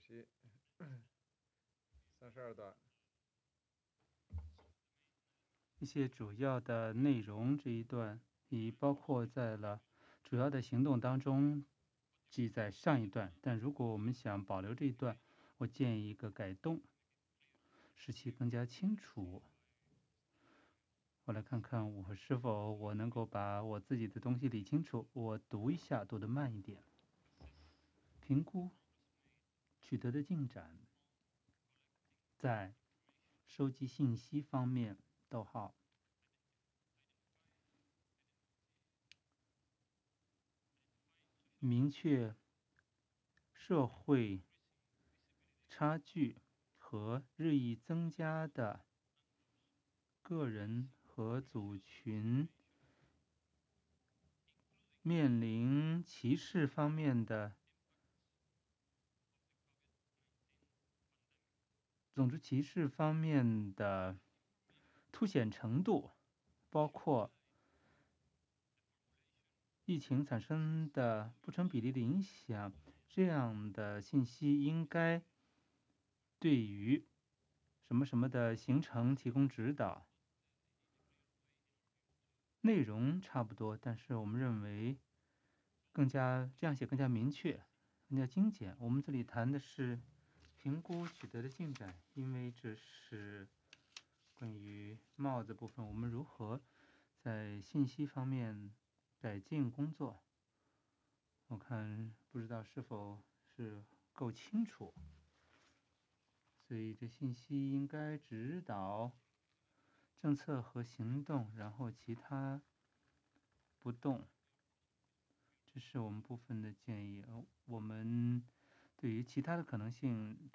32段。 一些主要的内容这一段已包括在了主要的行动当中，即在上一段。但如果我们想保留这一段，我建议一个改动，使其更加清楚。我来看看我是否我能够把我自己的东西理清楚。我读一下，读得慢一点。评估取得的进展，在收集信息方面，逗号，明确社会差距和日益增加的个人和组群面临歧视方面的种族歧视方面的凸显程度，包括疫情产生的不成比例的影响，这样的信息应该对于什么什么的形成提供指导。内容差不多，但是我们认为这样写更加明确，更加精简。我们这里谈的是评估取得的进展，因为这是关于帽子部分，我们如何在信息方面改进工作。我看不知道是否是够清楚，所以这信息应该指导政策和行动，然后其他不动。这是我们部分的建议。我们对于其他的可能性